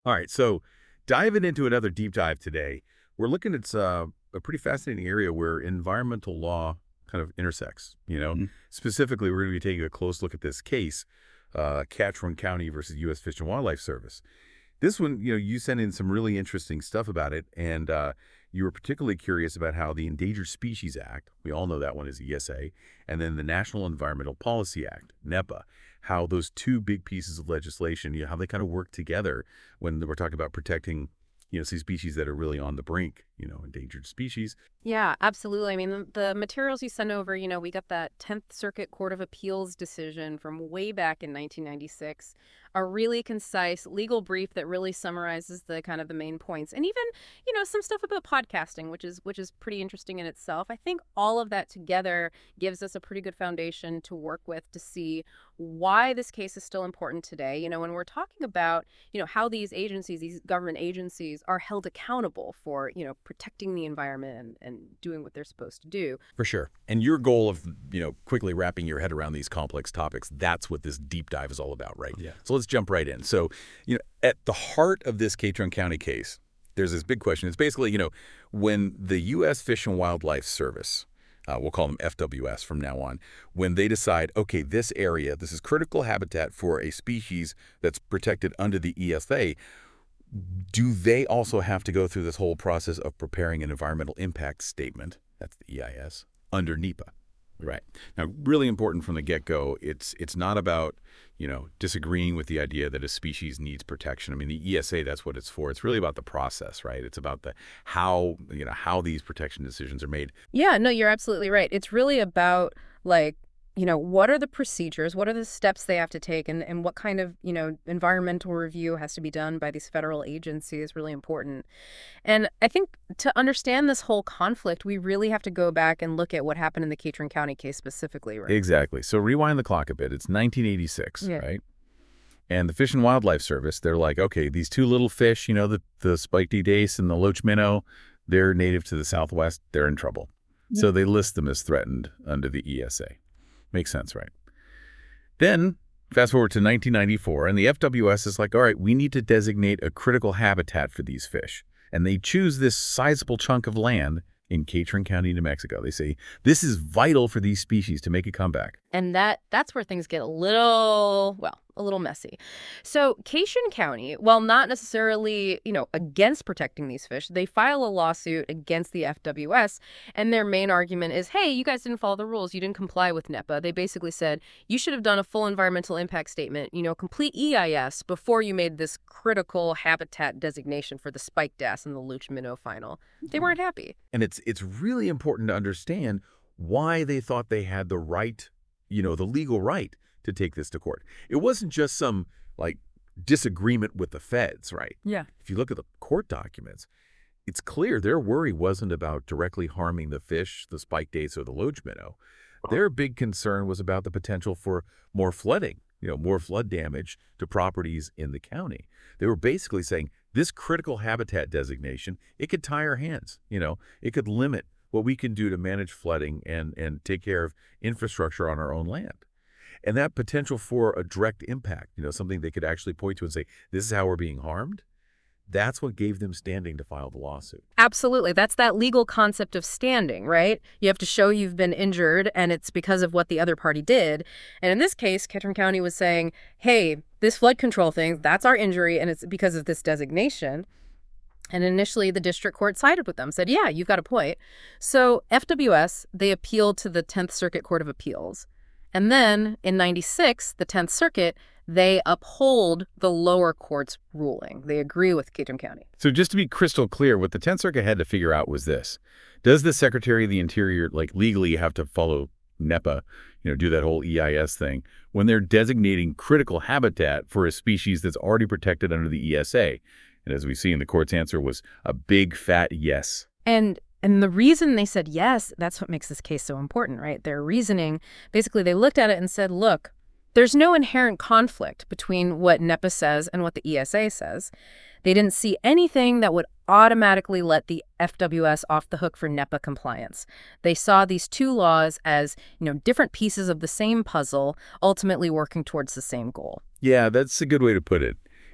All right, so diving into another deep dive today, we're looking at a pretty fascinating area where environmental law kind of intersects. Mhm. Specifically, we're going to be taking a close look at this case, Catron County versus U.S. Fish and Wildlife Service. This one, you sent in some really interesting stuff about it, and you were particularly curious about how the Endangered Species Act, we all know that one is ESA, and then the National Environmental Policy Act, NEPA, how those two big pieces of legislation, how they kind of work together when we're talking about protecting, some species that are really on the brink, endangered species. Yeah, absolutely. I mean, the materials you sent over, we got that 10th Circuit Court of Appeals decision from way back in 1996, a really concise legal brief that really summarizes the kind of the main points, and even, some stuff about podcasting, which is pretty interesting in itself. I think all of that together gives us a pretty good foundation to work with to see why this case is still important today. When we're talking about, how these agencies, these government agencies are held accountable for, protecting the environment and doing what they're supposed to do. For sure. And your goal of, quickly wrapping your head around these complex topics, that's what this deep dive is all about, right? Yeah. So let's jump right in. So, at the heart of this Catron County case, there's this big question. It's basically, when the U.S. Fish and Wildlife Service, we'll call them FWS from now on, when they decide, okay, this area, this is critical habitat for a species that's protected under the ESA, do they also have to go through this whole process of preparing an environmental impact statement, that's the EIS, under NEPA? Right. Now, really important from the get-go, it's not about, disagreeing with the idea that a species needs protection. I mean, the ESA, that's what it's for. It's really about the process, right? It's about the how these protection decisions are made. Yeah, no, you're absolutely right. It's really about like, what are the procedures? What are the steps they have to take? And what kind of, environmental review has to be done by these federal agencies is really important. And I think to understand this whole conflict, we really have to go back and look at what happened in the Catron County case specifically, right? Exactly. So rewind the clock a bit. It's 1986, Yeah. right? And the Fish and Wildlife Service, they're like, okay, these two little fish, the spiked dace and the loach minnow, they're native to the Southwest. They're in trouble. Yeah. So they list them as threatened under the ESA. Makes sense, right? Then, fast forward to 1994, and the FWS is like, all right, we need to designate a critical habitat for these fish. And they choose this sizable chunk of land in Catron County, New Mexico. They say, this is vital for these species to make a comeback. And that's where things get a little messy. So Catron County, while not necessarily, against protecting these fish, they file a lawsuit against the FWS. And their main argument is, hey, you guys didn't follow the rules. You didn't comply with NEPA. They basically said you should have done a full environmental impact statement, complete EIS before you made this critical habitat designation for the spiked bass and the loach minnow final. They weren't happy. And it's really important to understand why they thought they had the right, the legal right to take this to court. It wasn't just some, disagreement with the feds, right? Yeah. If you look at the court documents, it's clear their worry wasn't about directly harming the fish, the spiked dace, or the loach minnow. Their big concern was about the potential for more flooding, more flood damage to properties in the county. They were basically saying this critical habitat designation, it could tie our hands, it could limit what we can do to manage flooding and take care of infrastructure on our own land. And that potential for a direct impact, something they could actually point to and say, this is how we're being harmed, that's what gave them standing to file the lawsuit. Absolutely. That's that legal concept of standing, right? You have to show you've been injured, and it's because of what the other party did. And in this case, Catron County was saying, hey, this flood control thing, that's our injury, and it's because of this designation. And initially, the district court sided with them, said, yeah, you've got a point. So FWS, they appealed to the 10th Circuit Court of Appeals. And then in 96, the 10th Circuit, they uphold the lower court's ruling. They agree with Catron County. So just to be crystal clear, what the 10th Circuit had to figure out was this. Does the Secretary of the Interior, legally have to follow NEPA, do that whole EIS thing, when they're designating critical habitat for a species that's already protected under the ESA? And as we see in the court's answer was a big fat yes. And the reason they said yes, that's what makes this case so important, right? Their reasoning, basically they looked at it and said, look, there's no inherent conflict between what NEPA says and what the ESA says. They didn't see anything that would automatically let the FWS off the hook for NEPA compliance. They saw these two laws as, different pieces of the same puzzle, ultimately working towards the same goal. Yeah, that's a good way to put it.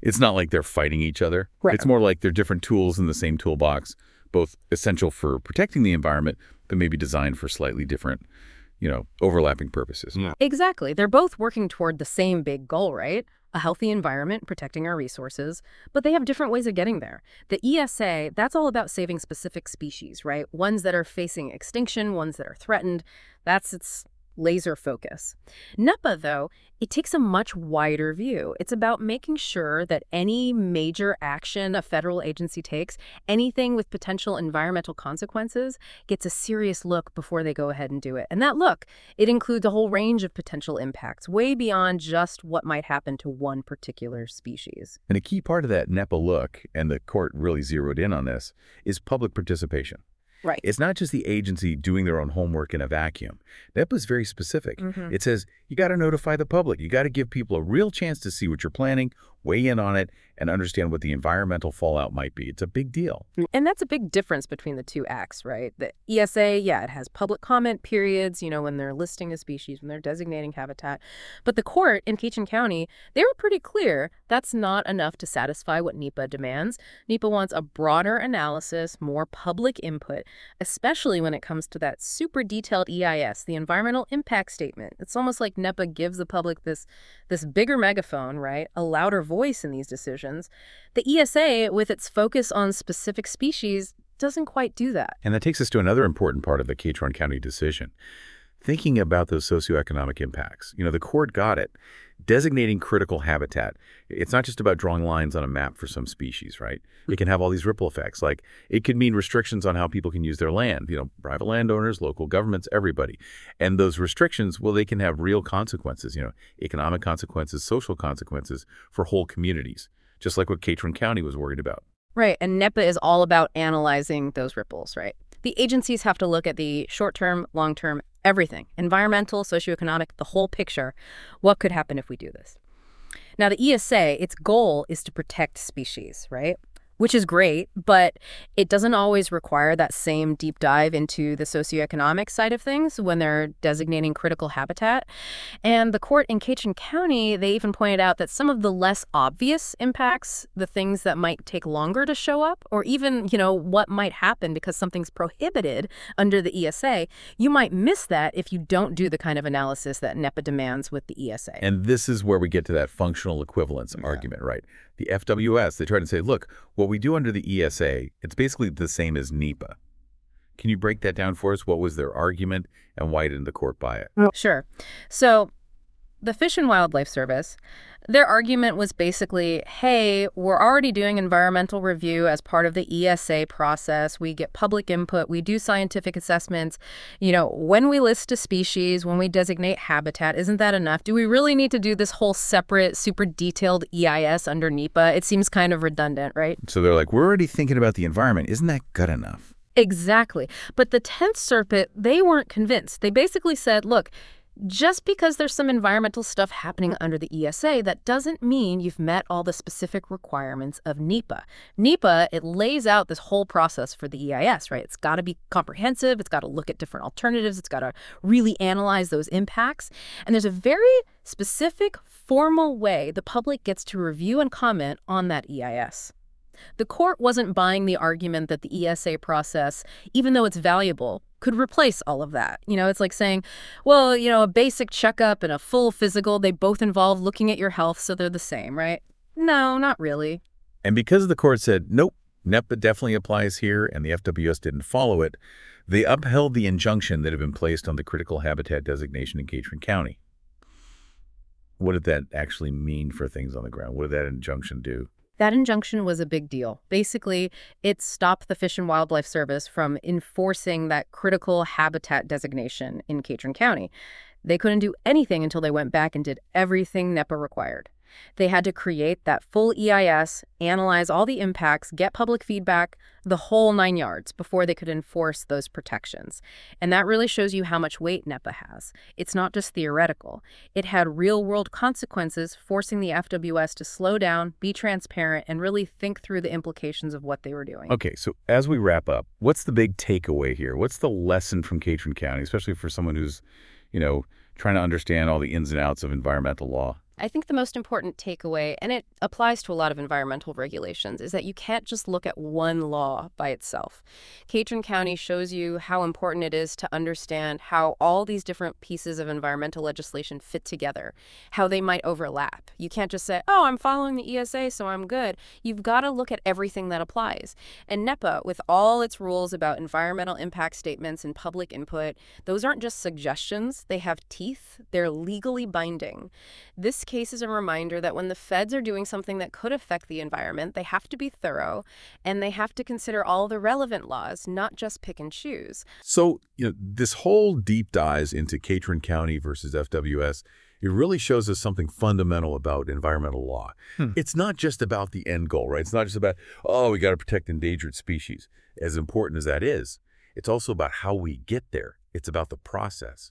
It's not like they're fighting each other. Right. It's more like they're different tools in the same toolbox, both essential for protecting the environment, but maybe designed for slightly different, overlapping purposes. Yeah. Exactly. They're both working toward the same big goal, right? A healthy environment, protecting our resources, but they have different ways of getting there. The ESA, that's all about saving specific species, right? Ones that are facing extinction, ones that are threatened. That's its laser focus. NEPA, though, it takes a much wider view. It's about making sure that any major action a federal agency takes, anything with potential environmental consequences, gets a serious look before they go ahead and do it. And that look, it includes a whole range of potential impacts, way beyond just what might happen to one particular species. And a key part of that NEPA look, and the court really zeroed in on this, is public participation. Right. It's not just the agency doing their own homework in a vacuum. NEPA is very specific. It says you got to notify the public. You got to give people a real chance to see what you're planning, weigh in on it, and understand what the environmental fallout might be. It's a big deal. And that's a big difference between the two acts, right? The ESA, yeah, it has public comment periods, when they're listing a species, when they're designating habitat. But the court in Ketchum County, they were pretty clear that's not enough to satisfy what NEPA demands. NEPA wants a broader analysis, more public input, especially when it comes to that super detailed EIS, the environmental impact statement. It's almost like NEPA gives the public this bigger megaphone, right? A louder voice in these decisions. The ESA, with its focus on specific species, doesn't quite do that. And that takes us to another important part of the Ketron County decision. Thinking about those socioeconomic impacts. The court got it. Designating critical habitat, it's not just about drawing lines on a map for some species, right? It can have all these ripple effects. Like, it could mean restrictions on how people can use their land, private landowners, local governments, everybody. And those restrictions, well, they can have real consequences, economic consequences, social consequences for whole communities, just like what Ketron County was worried about. Right, and NEPA is all about analyzing those ripples, right? The agencies have to look at the short-term, long-term, everything, environmental, socioeconomic, the whole picture. What could happen if we do this? Now, the ESA, its goal is to protect species, right? Which is great, but it doesn't always require that same deep dive into the socioeconomic side of things when they're designating critical habitat. And the court in Ketchum County, they even pointed out that some of the less obvious impacts, the things that might take longer to show up, or even, what might happen because something's prohibited under the ESA, you might miss that if you don't do the kind of analysis that NEPA demands with the ESA. And this is where we get to that functional equivalence argument, right? The FWS, they try to say, look, what we do under the ESA, it's basically the same as NEPA. Can you break that down for us? What was their argument and why didn't the court buy it? Sure. So the Fish and Wildlife Service, their argument was basically, hey, we're already doing environmental review as part of the ESA process. We get public input. We do scientific assessments. When we list a species, when we designate habitat, isn't that enough? Do we really need to do this whole separate, super detailed EIS under NEPA? It seems kind of redundant, right? So they're like, we're already thinking about the environment. Isn't that good enough? Exactly. But the 10th Circuit, they weren't convinced. They basically said, look, just because there's some environmental stuff happening under the ESA, that doesn't mean you've met all the specific requirements of NEPA. NEPA, it lays out this whole process for the EIS, right? It's got to be comprehensive. It's got to look at different alternatives. It's got to really analyze those impacts. And there's a very specific, formal way the public gets to review and comment on that EIS. The court wasn't buying the argument that the ESA process, even though it's valuable, could replace all of that. It's like saying, well, a basic checkup and a full physical, they both involve looking at your health, so they're the same, right? No, not really. And because the court said, nope, NEPA definitely applies here, and the FWS didn't follow it, they upheld the injunction that had been placed on the critical habitat designation in Ketron County. What did that actually mean for things on the ground? What did that injunction do? That injunction was a big deal. Basically, it stopped the Fish and Wildlife Service from enforcing that critical habitat designation in Ketchum County. They couldn't do anything until they went back and did everything NEPA required. They had to create that full EIS, analyze all the impacts, get public feedback, the whole 9 yards before they could enforce those protections. And that really shows you how much weight NEPA has. It's not just theoretical. It had real-world consequences, forcing the FWS to slow down, be transparent, and really think through the implications of what they were doing. Okay, so as we wrap up, what's the big takeaway here? What's the lesson from Ketron County, especially for someone who's, trying to understand all the ins and outs of environmental law? I think the most important takeaway, and it applies to a lot of environmental regulations, is that you can't just look at one law by itself. Catron County shows you how important it is to understand how all these different pieces of environmental legislation fit together, how they might overlap. You can't just say, oh, I'm following the ESA, so I'm good. You've got to look at everything that applies. And NEPA, with all its rules about environmental impact statements and public input, those aren't just suggestions, they have teeth, they're legally binding. This case is a reminder that when the feds are doing something that could affect the environment, they have to be thorough and they have to consider all the relevant laws, not just pick and choose. So, this whole deep dives into Catron County versus FWS, it really shows us something fundamental about environmental law. It's not just about the end goal, right? It's not just about, oh, we got to protect endangered species. As important as that is, it's also about how we get there. It's about the process.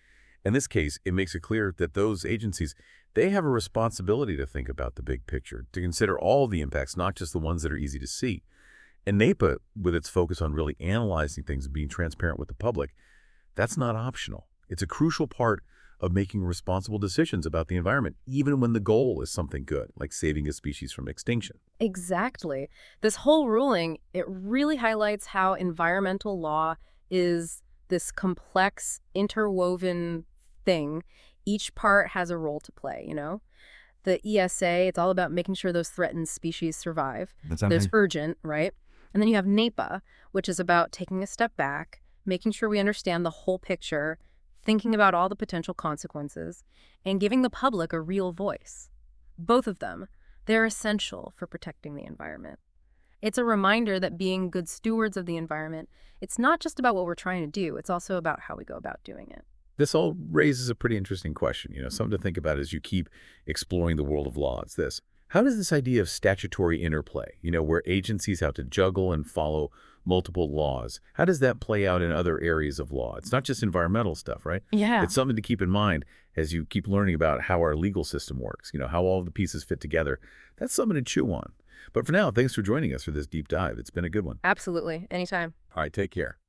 In this case, it makes it clear that those agencies, they have a responsibility to think about the big picture, to consider all the impacts, not just the ones that are easy to see. And NEPA, with its focus on really analyzing things and being transparent with the public, that's not optional. It's a crucial part of making responsible decisions about the environment, even when the goal is something good, like saving a species from extinction. Exactly. This whole ruling, it really highlights how environmental law is this complex, interwoven thing. Each part has a role to play, you know? The ESA, it's all about making sure those threatened species survive. That's There's something. urgent, right? And then you have NEPA, which is about taking a step back, making sure we understand the whole picture, thinking about all the potential consequences, and giving the public a real voice. Both of them, they're essential for protecting the environment. It's a reminder that being good stewards of the environment, it's not just about what we're trying to do, it's also about how we go about doing it. This all raises a pretty interesting question, something to think about as you keep exploring the world of law. It's this. How does this idea of statutory interplay, where agencies have to juggle and follow multiple laws, how does that play out in other areas of law? It's not just environmental stuff, right? Yeah. It's something to keep in mind as you keep learning about how our legal system works, how all the pieces fit together. That's something to chew on. But for now, thanks for joining us for this deep dive. It's been a good one. Absolutely. Anytime. All right, take care.